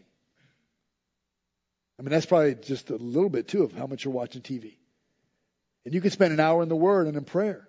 I mean, that's probably just a little bit, too, of how much you're watching T V. And you can spend an hour in the Word and in prayer.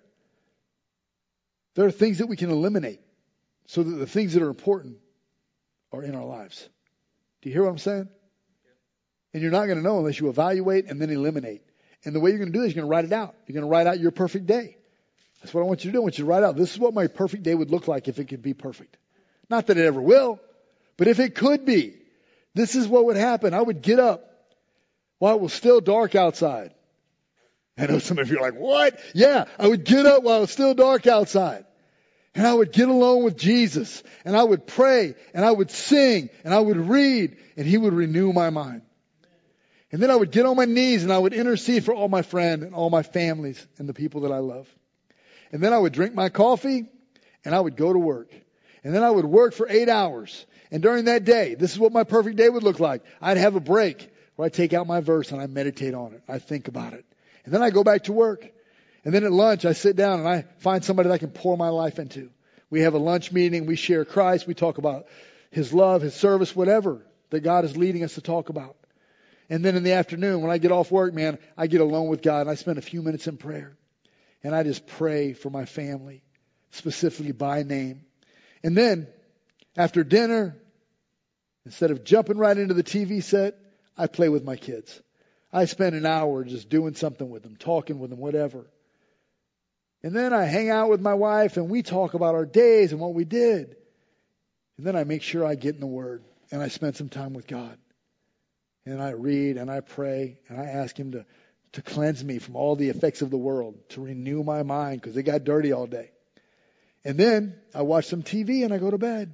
There are things that we can eliminate so that the things that are important are in our lives. Do you hear what I'm saying? And you're not going to know unless you evaluate and then eliminate. And the way you're going to do it is you're going to write it out. You're going to write out your perfect day. That's what I want you to do. I want you to write out, this is what my perfect day would look like if it could be perfect. Not that it ever will, but if it could be, this is what would happen. I would get up while it was still dark outside. I know some of you are like, what? Yeah, I would get up while it was still dark outside. And I would get alone with Jesus. And I would pray. And I would sing. And I would read. And He would renew my mind. And then I would get on my knees and I would intercede for all my friends and all my families and the people that I love. And then I would drink my coffee and I would go to work. And then I would work for eight hours. And during that day, this is what my perfect day would look like. I'd have a break where I take out my verse and I meditate on it. I think about it. And then I go back to work. And then at lunch, I sit down and I find somebody that I can pour my life into. We have a lunch meeting. We share Christ. We talk about His love, His service, whatever that God is leading us to talk about. And then in the afternoon, when I get off work, man, I get alone with God and I spend a few minutes in prayer. And I just pray for my family, specifically by name. And then after dinner, instead of jumping right into the T V set, I play with my kids. I spend an hour just doing something with them, talking with them, whatever. And then I hang out with my wife and we talk about our days and what we did. And then I make sure I get in the Word and I spend some time with God. And I read and I pray and I ask Him to, to cleanse me from all the effects of the world, to renew my mind because it got dirty all day. And then I watch some T V and I go to bed.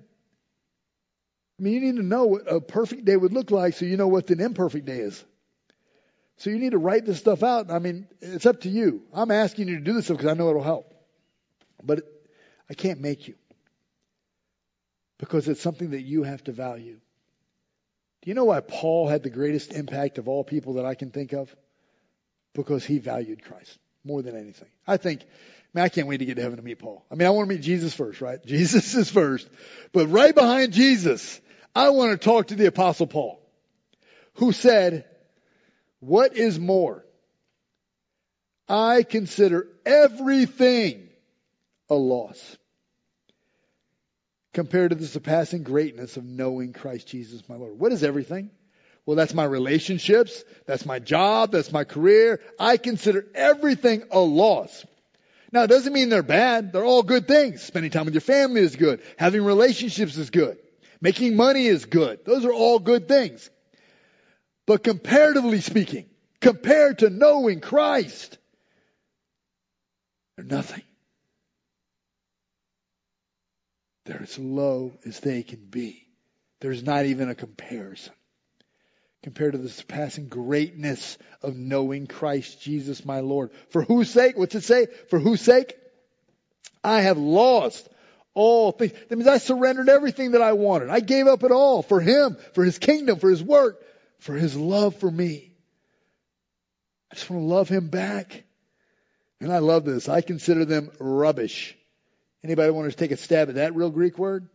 I mean, you need to know what a perfect day would look like so you know what an imperfect day is. So you need to write this stuff out. I mean, it's up to you. I'm asking you to do this stuff because I know it'll help. But I can't make you. Because it's something that you have to value. Do you know why Paul had the greatest impact of all people that I can think of? Because he valued Christ more than anything. I think, man, I can't wait to get to heaven to meet Paul. I mean, I want to meet Jesus first, right? Jesus is first. But right behind Jesus, I want to talk to the Apostle Paul, who said, what is more? I consider everything a loss compared to the surpassing greatness of knowing Christ Jesus my Lord. What is everything? Well, that's my relationships. That's my job. That's my career. I consider everything a loss. Now, it doesn't mean they're bad. They're all good things. Spending time with your family is good. Having relationships is good. Making money is good. Those are all good things. But comparatively speaking, compared to knowing Christ, they're nothing. They're as low as they can be. There's not even a comparison. Compared to the surpassing greatness of knowing Christ Jesus my Lord. For whose sake? What's it say? For whose sake? I have lost all things. That means I surrendered everything that I wanted. I gave up it all for Him, for His kingdom, for His work, for His love for me. I just want to love Him back. And I love this. I consider them rubbish. Anybody want to take a stab at that real Greek word?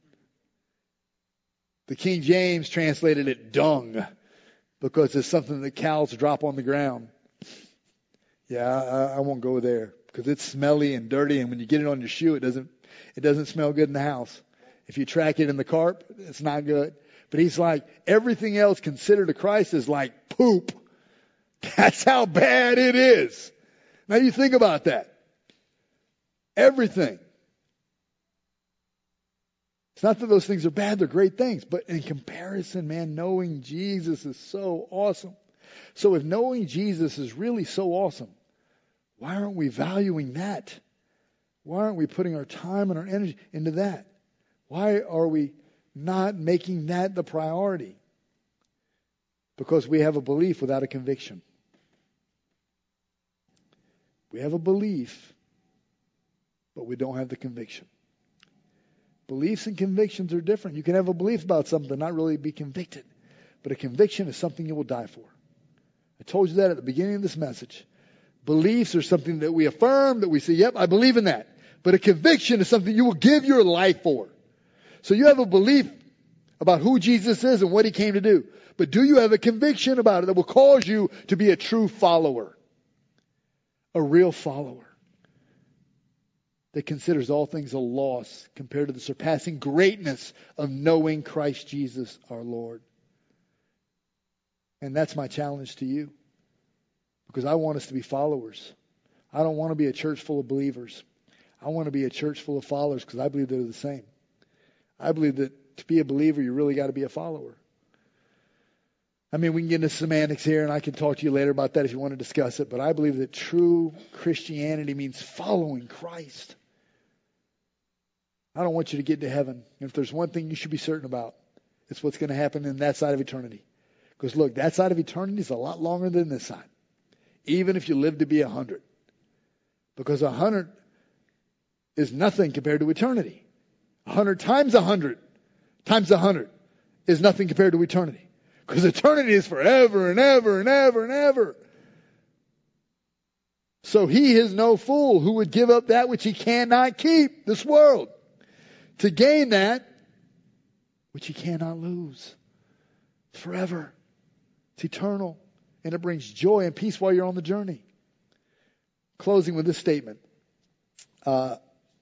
The King James translated it dung, because it's something that cows drop on the ground. Yeah, I, I won't go there because it's smelly and dirty, and when you get it on your shoe, it doesn't it doesn't smell good in the house. If you track it in the cart, it's not good. But he's like, everything else considered to Christ is like poop. That's how bad it is. Now you think about that. Everything. It's not that those things are bad, they're great things. But in comparison, man, knowing Jesus is so awesome. So if knowing Jesus is really so awesome, why aren't we valuing that? Why aren't we putting our time and our energy into that? Why are we not making that the priority? Because we have a belief without a conviction. We have a belief, but we don't have the conviction. Beliefs and convictions are different. You can have a belief about something, not really be convicted. But a conviction is something you will die for. I told you that at the beginning of this message. Beliefs are something that we affirm, that we say, yep, I believe in that. But a conviction is something you will give your life for. So you have a belief about who Jesus is and what He came to do. But do you have a conviction about it that will cause you to be a true follower? A real follower that considers all things a loss compared to the surpassing greatness of knowing Christ Jesus our Lord. And that's my challenge to you. Because I want us to be followers. I don't want to be a church full of believers. I want to be a church full of followers because I believe they're the same. I believe that to be a believer, you really got to be a follower. I mean, we can get into semantics here, and I can talk to you later about that if you want to discuss it. But I believe that true Christianity means following Christ. I don't want you to get to heaven. And if there's one thing you should be certain about, it's what's going to happen in that side of eternity. Because look, that side of eternity is a lot longer than this side. Even if you live to be a hundred. Because a hundred is nothing compared to eternity. A hundred times a hundred times a hundred is nothing compared to eternity. Because eternity is forever and ever and ever and ever. So He is no fool who would give up that which He cannot keep, this world, to gain that which He cannot lose. Forever. It's eternal. And it brings joy and peace while you're on the journey. Closing with this statement. Uh,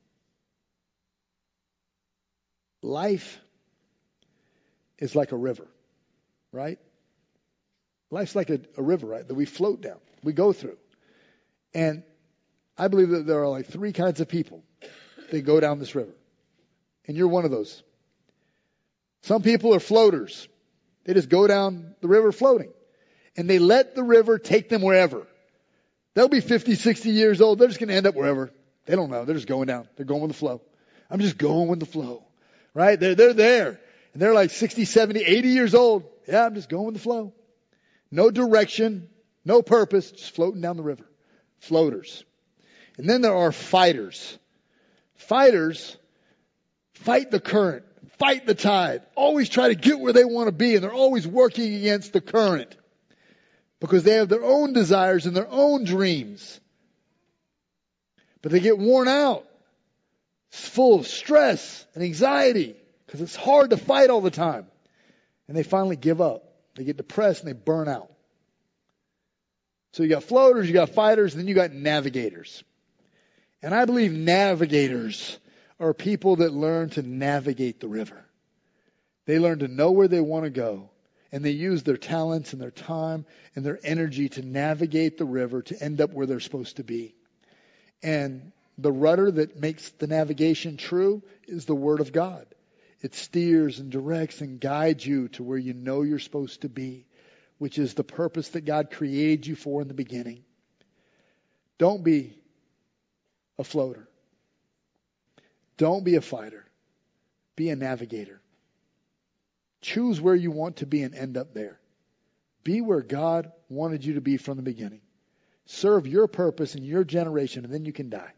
life is like a river, right? Life's like a, a river, right? That we float down. We go through. And I believe that there are like three kinds of people that go down this river. And you're one of those. Some people are floaters. They just go down the river floating. And they let the river take them wherever. They'll be fifty, sixty years old. They're just going to end up wherever. They don't know. They're just going down. They're going with the flow. I'm just going with the flow. Right? They're, they're there. And they're like sixty, seventy, eighty years old. Yeah, I'm just going with the flow. No direction. No purpose. Just floating down the river. Floaters. And then there are fighters. Fighters fight the current. Fight the tide. Always try to get where they want to be. And they're always working against the current. Because they have their own desires and their own dreams. But they get worn out. It's full of stress and anxiety. Because it's hard to fight all the time. And they finally give up. They get depressed and they burn out. So you got floaters, you got fighters, and then you got navigators. And I believe navigators are people that learn to navigate the river. They learn to know where they want to go, and they use their talents and their time and their energy to navigate the river to end up where they're supposed to be. And the rudder that makes the navigation true is the Word of God. It steers and directs and guides you to where you know you're supposed to be, which is the purpose that God created you for in the beginning. Don't be a floater. Don't be a fighter. Be a navigator. Choose where you want to be and end up there. Be where God wanted you to be from the beginning. Serve your purpose in your generation, and then you can die.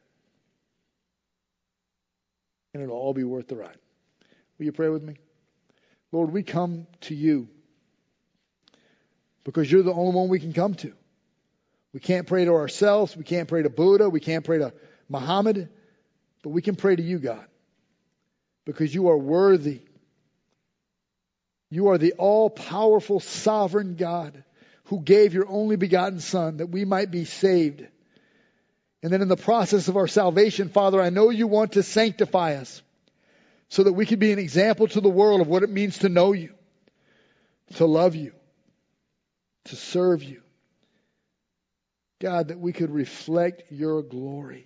And it'll all be worth the ride. Will you pray with me? Lord, we come to you because you're the only one we can come to. We can't pray to ourselves. We can't pray to Buddha. We can't pray to Muhammad. But we can pray to you, God, because you are worthy. You are the all-powerful, sovereign God who gave your only begotten Son that we might be saved. And then in the process of our salvation, Father, I know you want to sanctify us so that we can be an example to the world of what it means to know you, to love you, to serve you. God, that we could reflect your glory.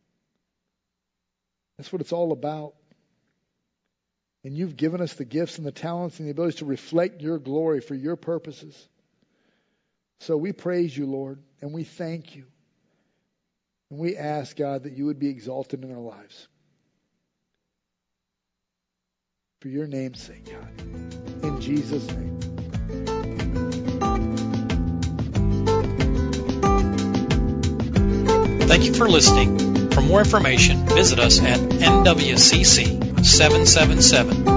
That's what it's all about. And you've given us the gifts and the talents and the abilities to reflect your glory for your purposes. So we praise you, Lord, and we thank you. And we ask, God, that you would be exalted in our lives. For your name's sake, God. In Jesus' name. Thank you for listening. For more information, visit us at N W C C seven seven seven